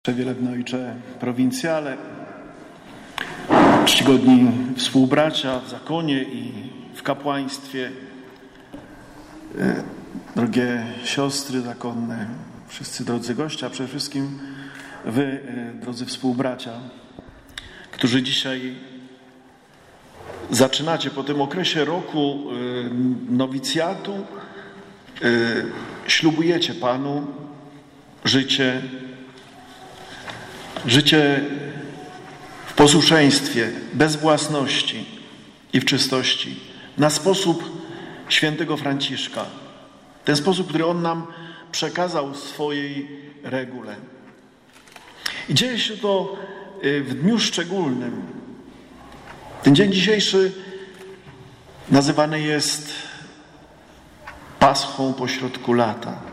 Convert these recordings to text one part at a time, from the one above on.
Przewielebny Ojcze Prowincjale, czcigodni współbracia w zakonie i w kapłaństwie, drogie siostry zakonne, wszyscy drodzy goście, a przede wszystkim wy, drodzy współbracia, którzy dzisiaj zaczynacie po tym okresie roku nowicjatu, ślubujecie Panu życie w posłuszeństwie, bez własności i w czystości, na sposób świętego Franciszka. Ten sposób, który on nam przekazał w swojej regule. I dzieje się to w dniu szczególnym. Ten dzień dzisiejszy nazywany jest Paschą pośrodku lata.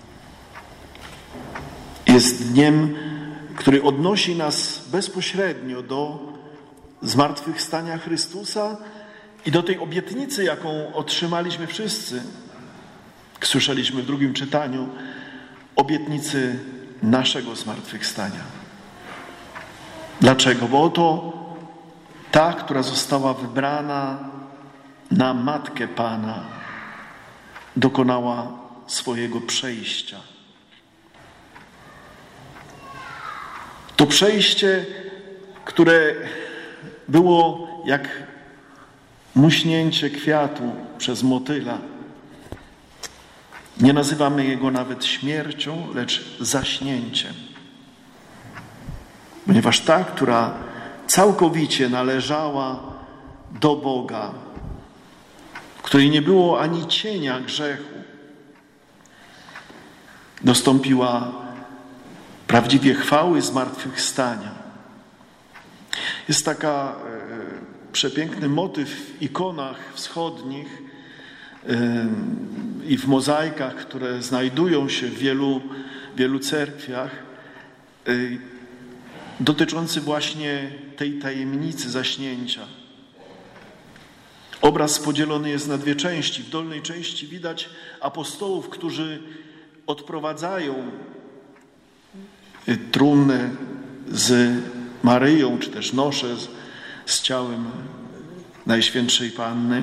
Jest dniem, który odnosi nas bezpośrednio do zmartwychwstania Chrystusa i do tej obietnicy, jaką otrzymaliśmy wszyscy. Słyszeliśmy w drugim czytaniu obietnicy naszego zmartwychwstania. Dlaczego? Bo oto ta, która została wybrana na Matkę Pana, dokonała swojego przejścia. To przejście, które było jak muśnięcie kwiatu przez motyla. Nie nazywamy jego nawet śmiercią, lecz zaśnięciem. Ponieważ ta, która całkowicie należała do Boga, w której nie było ani cienia grzechu, dostąpiła prawdziwie chwały zmartwychwstania. Jest taka przepiękny motyw w ikonach wschodnich i w mozaikach, które znajdują się w wielu cerkwiach, dotyczący właśnie tej tajemnicy zaśnięcia. Obraz podzielony jest na dwie części. W dolnej części widać apostołów, którzy odprowadzają trumnę z Maryją, czy też noszę z ciałem Najświętszej Panny.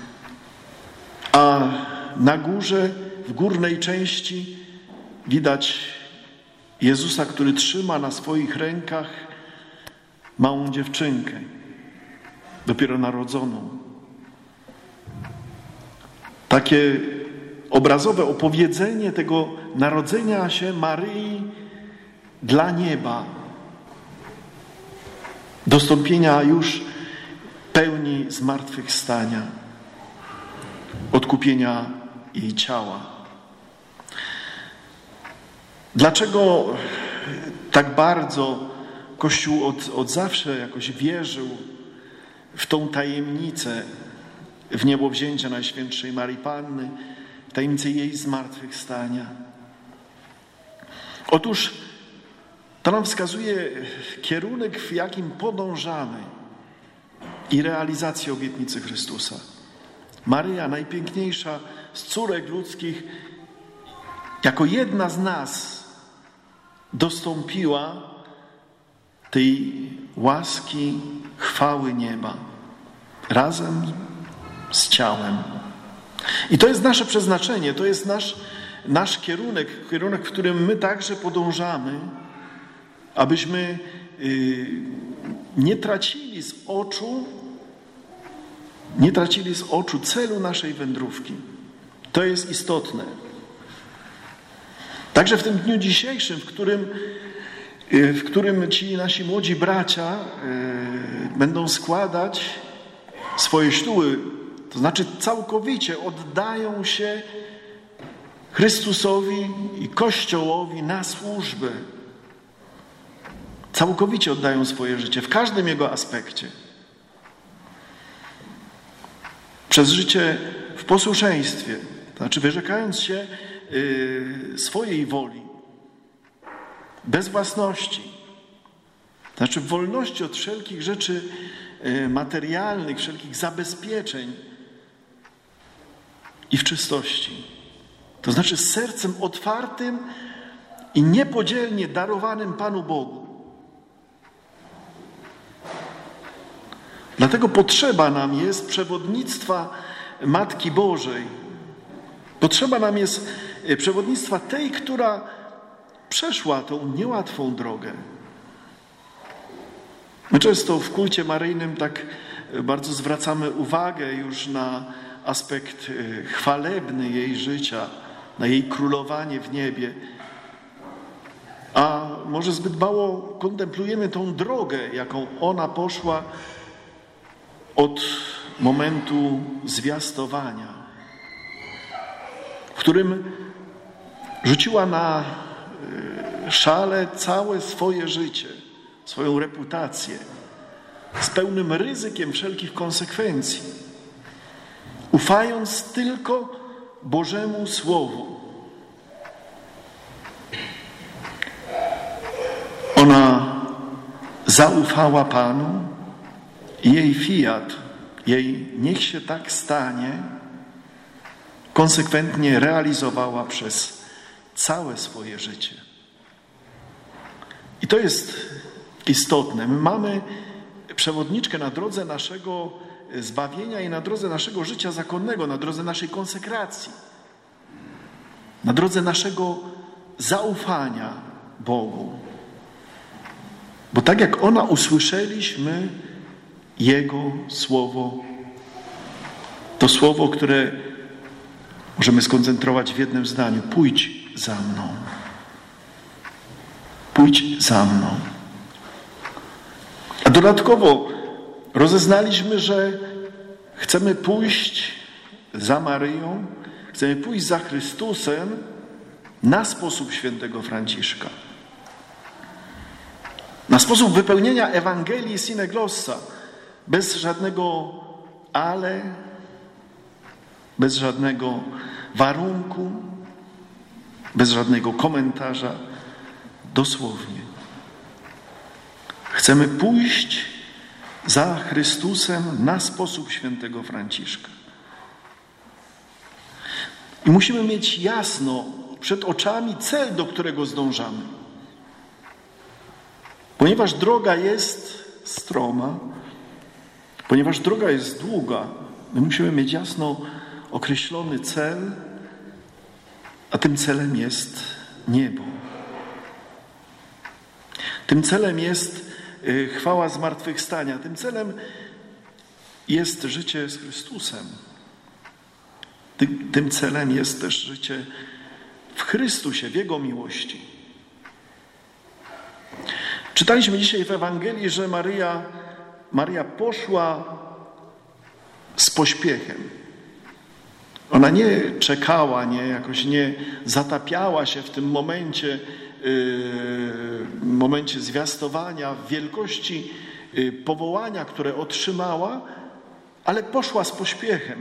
A na górze, w górnej części widać Jezusa, który trzyma na swoich rękach małą dziewczynkę, dopiero narodzoną. Takie obrazowe opowiedzenie tego narodzenia się Maryi dla nieba, dostąpienia już pełni zmartwychwstania, odkupienia jej ciała. Dlaczego tak bardzo Kościół od zawsze jakoś wierzył w tą tajemnicę w niebowzięcia Najświętszej Maryi Panny, tajemnicę jej zmartwychwstania? Otóż to nam wskazuje kierunek, w jakim podążamy i realizację obietnicy Chrystusa. Maryja, najpiękniejsza z córek ludzkich, jako jedna z nas dostąpiła tej łaski, chwały nieba razem z ciałem. I to jest nasze przeznaczenie, to jest nasz kierunek, w którym my także podążamy, abyśmy nie tracili z oczu celu naszej wędrówki. To jest istotne. Także w tym dniu dzisiejszym, w którym ci nasi młodzi bracia będą składać swoje śluby, to znaczy całkowicie oddają się Chrystusowi i Kościołowi na służbę. Całkowicie oddają swoje życie w każdym jego aspekcie. Przez życie w posłuszeństwie, to znaczy wyrzekając się swojej woli, bez własności, to znaczy w wolności od wszelkich rzeczy materialnych, wszelkich zabezpieczeń i w czystości. To znaczy z sercem otwartym i niepodzielnie darowanym Panu Bogu. Dlatego potrzeba nam jest przewodnictwa Matki Bożej. Potrzeba nam jest przewodnictwa tej, która przeszła tą niełatwą drogę. My często w kulcie maryjnym tak bardzo zwracamy uwagę już na aspekt chwalebny jej życia, na jej królowanie w niebie, a może zbyt mało kontemplujemy tą drogę, jaką ona poszła od momentu zwiastowania, w którym rzuciła na szale całe swoje życie, swoją reputację, z pełnym ryzykiem wszelkich konsekwencji, ufając tylko Bożemu Słowu. Ona zaufała Panu i jej fiat, jej niech się tak stanie, konsekwentnie realizowała przez całe swoje życie. I to jest istotne. My mamy przewodniczkę na drodze naszego zbawienia i na drodze naszego życia zakonnego, na drodze naszej konsekracji, na drodze naszego zaufania Bogu. Bo tak jak ona usłyszeliśmy Jego Słowo, to Słowo, które możemy skoncentrować w jednym zdaniu. Pójdź za mną. Pójdź za mną. A dodatkowo rozeznaliśmy, że chcemy pójść za Maryją, chcemy pójść za Chrystusem na sposób świętego Franciszka. Na sposób wypełnienia Ewangelii sine glossa, bez żadnego ale, bez żadnego warunku, bez żadnego komentarza, dosłownie. Chcemy pójść za Chrystusem na sposób świętego Franciszka. I musimy mieć jasno przed oczami cel, do którego zdążamy. Ponieważ droga jest stroma, ponieważ droga jest długa, my musimy mieć jasno określony cel, a tym celem jest niebo. Tym celem jest chwała zmartwychwstania. Tym celem jest życie z Chrystusem. Tym celem jest też życie w Chrystusie, w Jego miłości. Czytaliśmy dzisiaj w Ewangelii, że Maryja poszła z pośpiechem. Ona nie czekała, jakoś nie zatapiała się w tym momencie zwiastowania, w wielkości powołania, które otrzymała, ale poszła z pośpiechem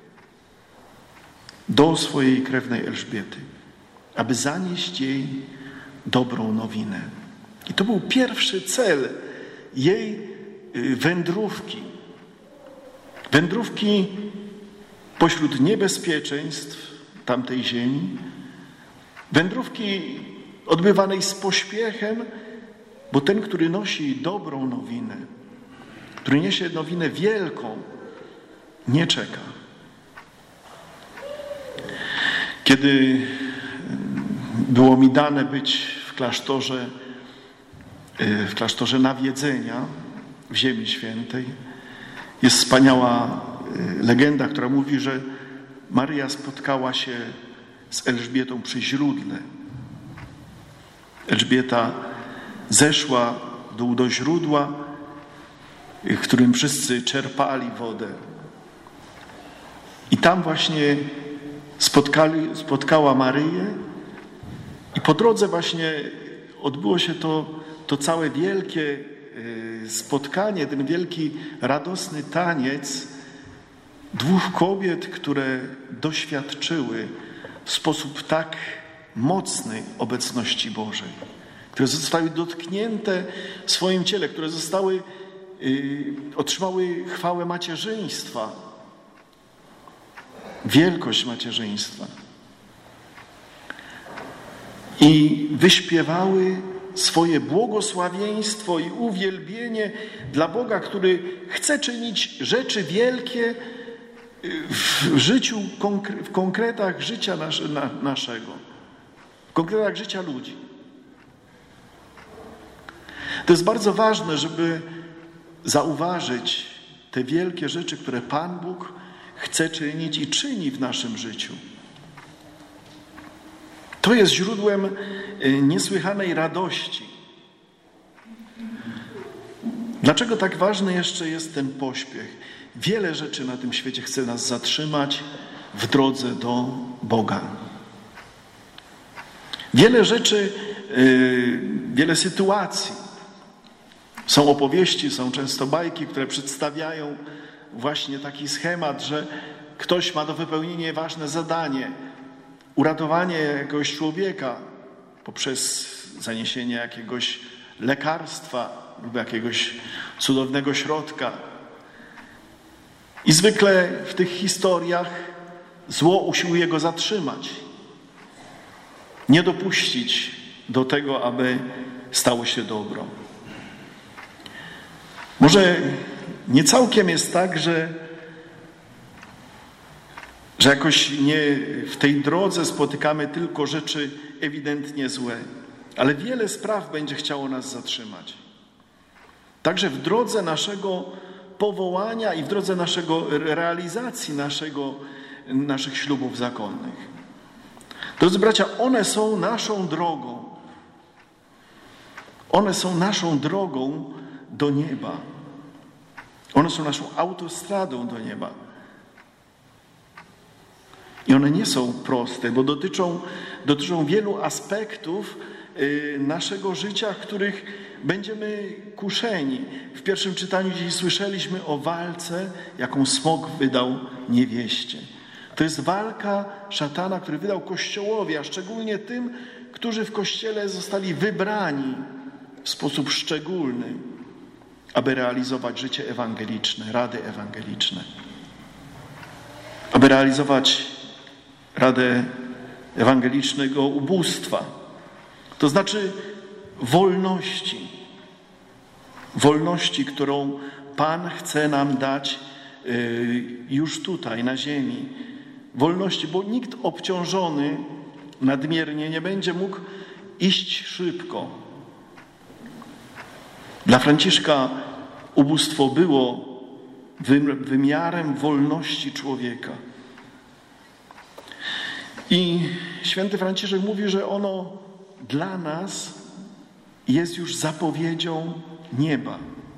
do swojej krewnej Elżbiety, aby zanieść jej dobrą nowinę. I to był pierwszy cel jej wędrówki. Wędrówki pośród niebezpieczeństw tamtej ziemi. Wędrówki odbywanej z pośpiechem, bo ten, który nosi dobrą nowinę, który niesie nowinę wielką, nie czeka. Kiedy było mi dane być w klasztorze nawiedzenia w Ziemi Świętej, jest wspaniała legenda, która mówi, że Maryja spotkała się z Elżbietą przy źródle. Elżbieta zeszła w dół do źródła, w którym wszyscy czerpali wodę. I tam właśnie spotkała Maryję i po drodze właśnie odbyło się to całe wielkie spotkanie, ten wielki, radosny taniec dwóch kobiet, które doświadczyły w sposób tak mocny obecności Bożej, które zostały dotknięte w swoim ciele, które otrzymały chwałę macierzyństwa, wielkość macierzyństwa. i wyśpiewały swoje błogosławieństwo i uwielbienie dla Boga, który chce czynić rzeczy wielkie w życiu, w konkretach życia naszego, w konkretach życia ludzi. To jest bardzo ważne, żeby zauważyć te wielkie rzeczy, które Pan Bóg chce czynić i czyni w naszym życiu. To jest źródłem niesłychanej radości. Dlaczego tak ważny jeszcze jest ten pośpiech? Wiele rzeczy na tym świecie chce nas zatrzymać w drodze do Boga. Wiele rzeczy, wiele sytuacji. Są opowieści, są często bajki, które przedstawiają właśnie taki schemat, że ktoś ma do wypełnienia ważne zadanie, uratowanie jakiegoś człowieka poprzez zaniesienie jakiegoś lekarstwa lub jakiegoś cudownego środka. I zwykle w tych historiach zło usiłuje go zatrzymać, nie dopuścić do tego, aby stało się dobro. Może nie całkiem jest tak, że jakoś nie w tej drodze spotykamy tylko rzeczy ewidentnie złe, ale wiele spraw będzie chciało nas zatrzymać. Także w drodze naszego powołania i w drodze realizacji naszych ślubów zakonnych. Drodzy bracia, one są naszą drogą. One są naszą drogą do nieba. One są naszą autostradą do nieba. I one nie są proste, bo dotyczą wielu aspektów naszego życia, w których będziemy kuszeni. W pierwszym czytaniu dziś słyszeliśmy o walce, jaką smok wydał niewieście. To jest walka szatana, który wydał Kościołowi, a szczególnie tym, którzy w Kościele zostali wybrani w sposób szczególny, aby realizować życie ewangeliczne, rady ewangeliczne. Aby realizować radę ewangelicznego ubóstwa. To znaczy wolności, którą Pan chce nam dać już tutaj, na ziemi. Wolności, bo nikt obciążony nadmiernie nie będzie mógł iść szybko. Dla Franciszka ubóstwo było wymiarem wolności człowieka. I święty Franciszek mówi, że ono dla nas jest już zapowiedzią nieba.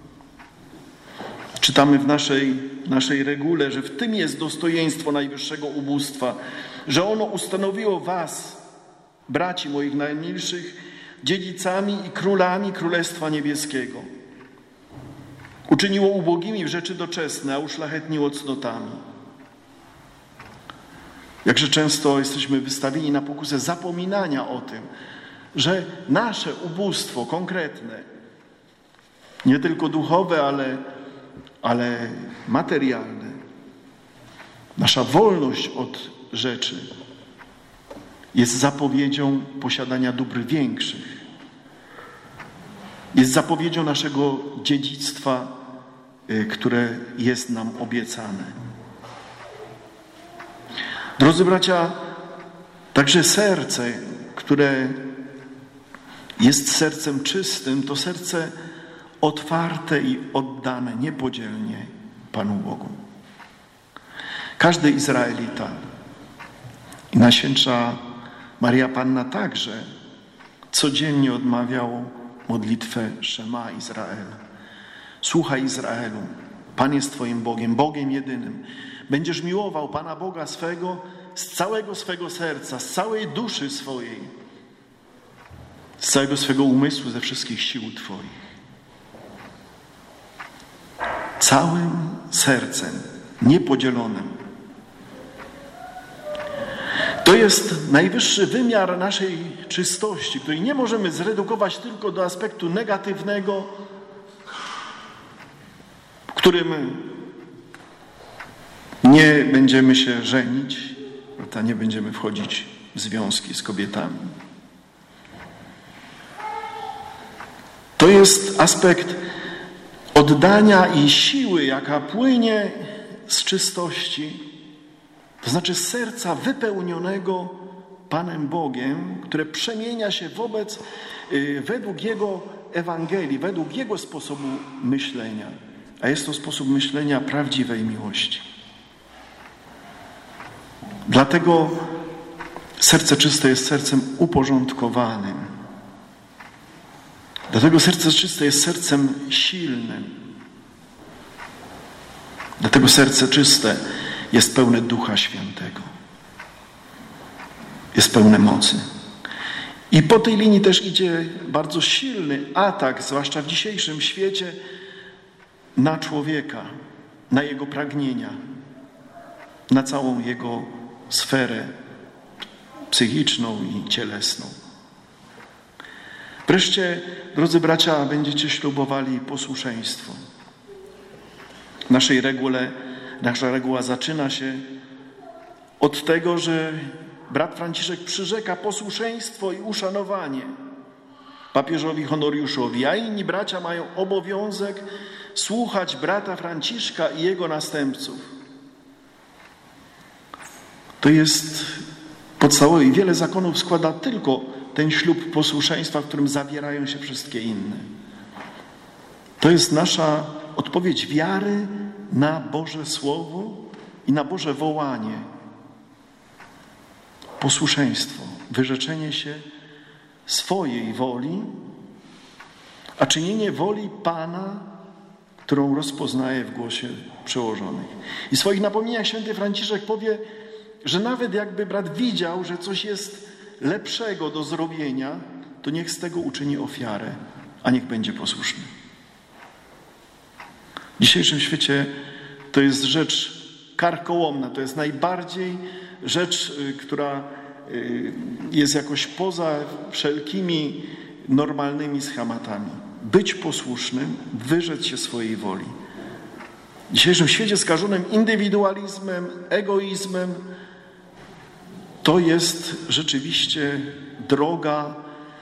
Czytamy w naszej regule, że w tym jest dostojeństwo najwyższego ubóstwa, że ono ustanowiło was, braci moich najmilszych, dziedzicami i królami Królestwa Niebieskiego. Uczyniło ubogimi w rzeczy doczesne, a uszlachetniło cnotami. Jakże często jesteśmy wystawieni na pokusę zapominania o tym, że nasze ubóstwo konkretne, nie tylko duchowe, ale materialne, nasza wolność od rzeczy jest zapowiedzią posiadania dóbr większych. Jest zapowiedzią naszego dziedzictwa, które jest nam obiecane. Drodzy bracia, także serce, które jest sercem czystym, to serce otwarte i oddane niepodzielnie Panu Bogu. Każdy Izraelita i Najświętsza Maria Panna także codziennie odmawiał modlitwę Szema Izrael. Słuchaj Izraelu, Pan jest Twoim Bogiem, Bogiem jedynym. Będziesz miłował Pana Boga swego z całego swego serca, z całej duszy swojej, z całego swego umysłu, ze wszystkich sił Twoich. Całym sercem, niepodzielonym. To jest najwyższy wymiar naszej czystości, której nie możemy zredukować tylko do aspektu negatywnego, w którym nie będziemy się żenić, nie będziemy wchodzić w związki z kobietami. jest aspekt oddania i siły, jaka płynie z czystości, to znaczy z serca wypełnionego Panem Bogiem, które przemienia się według Jego Ewangelii, według Jego sposobu myślenia. A jest to sposób myślenia prawdziwej miłości. Dlatego serce czyste jest sercem uporządkowanym. Dlatego serce czyste jest sercem silnym. Dlatego serce czyste jest pełne Ducha Świętego. Jest pełne mocy. I po tej linii też idzie bardzo silny atak, zwłaszcza w dzisiejszym świecie, na człowieka, na jego pragnienia, na całą jego sferę psychiczną i cielesną. Wreszcie, drodzy bracia, będziecie ślubowali posłuszeństwo. Nasza reguła zaczyna się od tego, że brat Franciszek przyrzeka posłuszeństwo i uszanowanie papieżowi Honoriuszowi, a inni bracia mają obowiązek słuchać brata Franciszka i jego następców. To jest podstawowe i wiele zakonów składa tylko ten ślub posłuszeństwa, w którym zawierają się wszystkie inne. To jest nasza odpowiedź wiary na Boże Słowo i na Boże wołanie. Posłuszeństwo, wyrzeczenie się swojej woli, a czynienie woli Pana, którą rozpoznaje w głosie przełożonych. I w swoich napomnieniach święty Franciszek powie, że nawet jakby brat widział, że coś jest lepszego do zrobienia, to niech z tego uczyni ofiarę, a niech będzie posłuszny. W dzisiejszym świecie to jest rzecz karkołomna, to jest najbardziej rzecz, która jest jakoś poza wszelkimi normalnymi schematami. Być posłusznym, wyrzec się swojej woli. W dzisiejszym świecie skażonym indywidualizmem, egoizmem, to jest rzeczywiście droga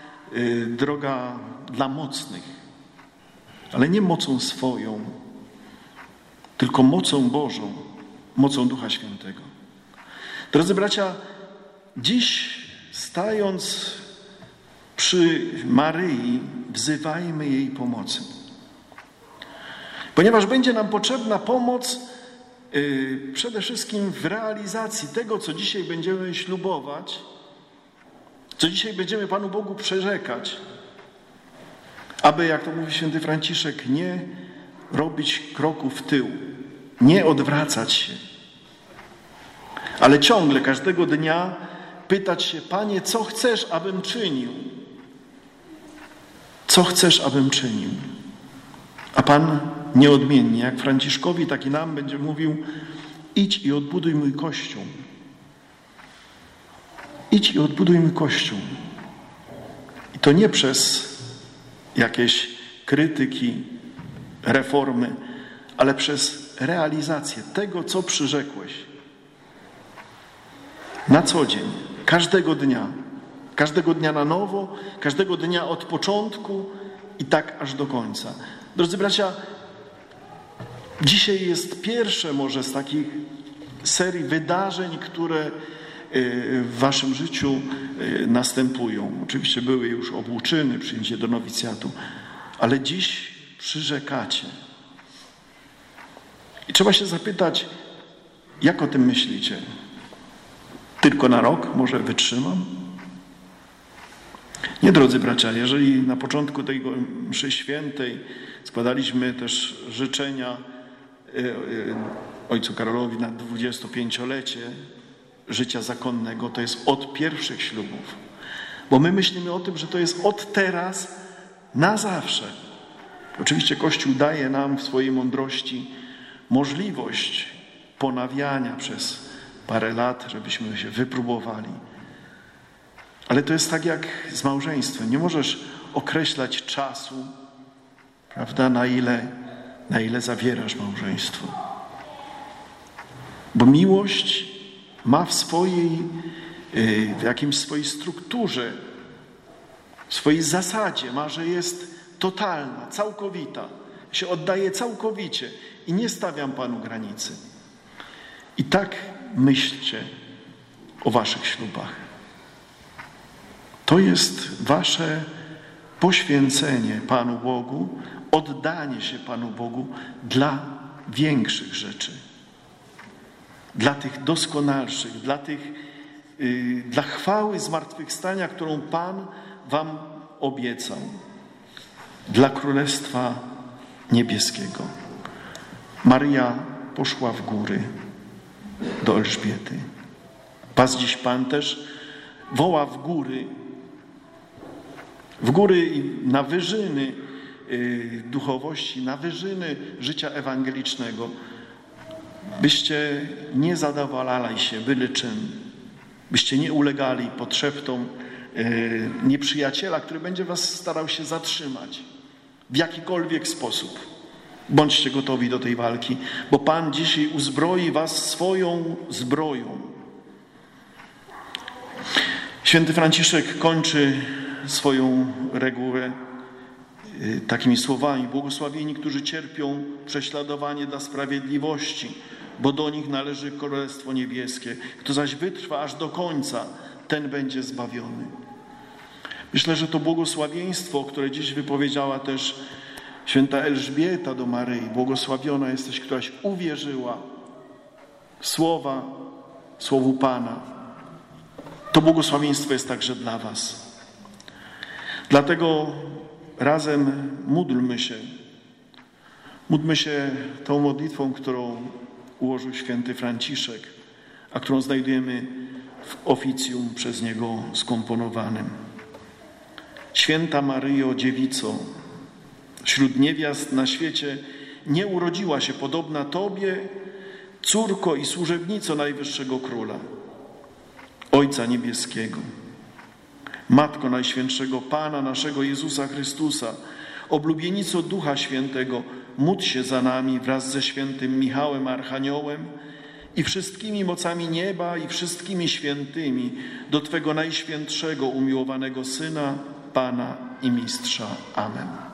dla mocnych, ale nie mocą swoją, tylko mocą Bożą, mocą Ducha Świętego. Drodzy bracia, dziś stając przy Maryi, wzywajmy jej pomocy. Ponieważ będzie nam potrzebna pomoc przede wszystkim w realizacji tego, co dzisiaj będziemy ślubować, co dzisiaj będziemy Panu Bogu przyrzekać, aby, jak to mówi święty Franciszek, nie robić kroku w tył, nie odwracać się, ale ciągle, każdego dnia pytać się: Panie, co chcesz, abym czynił? Co chcesz, abym czynił? A Pan nieodmiennie, jak Franciszkowi, tak i nam będzie mówił: idź i odbuduj mój Kościół. Idź i odbuduj mój Kościół. I to nie przez jakieś krytyki, reformy, ale przez realizację tego, co przyrzekłeś. Na co dzień, każdego dnia na nowo, każdego dnia od początku i tak aż do końca. Drodzy bracia, dzisiaj jest pierwsze może z takich serii wydarzeń, które w waszym życiu następują. Oczywiście były już obłuczyny, przyjęcie do nowicjatu, ale dziś przyrzekacie. I trzeba się zapytać, jak o tym myślicie? Tylko na rok może wytrzymam? Nie, drodzy bracia, jeżeli na początku tej mszy świętej składaliśmy też życzenia ojcu Karolowi na 25-lecie życia zakonnego, to jest od pierwszych ślubów. Bo my myślimy o tym, że to jest od teraz na zawsze. Oczywiście Kościół daje nam w swojej mądrości możliwość ponawiania przez parę lat, żebyśmy się wypróbowali. Ale to jest tak jak z małżeństwem. Nie możesz określać czasu, prawda, na ile zawierasz małżeństwo. Bo miłość ma w jakimś swojej strukturze, w swojej zasadzie, ma, że jest totalna, całkowita. Ja się oddaję całkowicie i nie stawiam Panu granicy. I tak myślcie o waszych ślubach. To jest wasze poświęcenie Panu Bogu, oddanie się Panu Bogu dla większych rzeczy, dla tych doskonalszych, dla chwały zmartwychwstania, którą Pan wam obiecał, dla Królestwa Niebieskiego. Maryja poszła w góry do Elżbiety. Was dziś Pan też woła w góry i na wyżyny duchowości, na wyżyny życia ewangelicznego, byście nie zadowalali się byle czym, byście nie ulegali podszeptom nieprzyjaciela, który będzie was starał się zatrzymać w jakikolwiek sposób. Bądźcie gotowi do tej walki, bo Pan dzisiaj uzbroi was swoją zbroją. Święty Franciszek kończy swoją regułę takimi słowami: błogosławieni, którzy cierpią prześladowanie dla sprawiedliwości, bo do nich należy Królestwo Niebieskie. Kto zaś wytrwa aż do końca, ten będzie zbawiony. Myślę, że to błogosławieństwo, które dziś wypowiedziała też święta Elżbieta do Maryi: błogosławiona jesteś, któraś uwierzyła słowu Pana. To błogosławieństwo jest także dla was. Dlatego razem módlmy się tą modlitwą, którą ułożył święty Franciszek, a którą znajdujemy w oficjum przez niego skomponowanym. Święta Maryjo, Dziewico, wśród niewiast na świecie nie urodziła się podobna Tobie, córko i służebnico Najwyższego Króla, Ojca Niebieskiego. Matko Najświętszego Pana naszego Jezusa Chrystusa, oblubienico Ducha Świętego, módl się za nami wraz ze świętym Michałem Archaniołem i wszystkimi mocami nieba i wszystkimi świętymi do Twego Najświętszego umiłowanego Syna, Pana i Mistrza. Amen.